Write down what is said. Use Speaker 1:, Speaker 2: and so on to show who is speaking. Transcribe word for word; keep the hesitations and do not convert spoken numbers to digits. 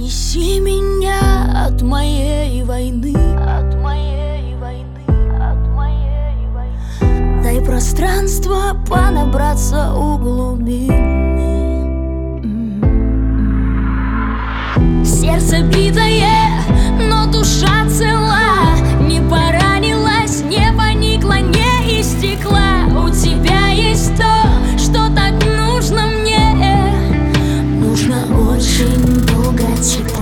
Speaker 1: Унеси меня от моей войны, от моей войны, от моей войны. Дай пространство понабраться у глубины. Сердце битое, но душа цела, не поранилась, не поникла, не истекла. У тебя есть то, что так нужно мне. Нужно очень долго тепла.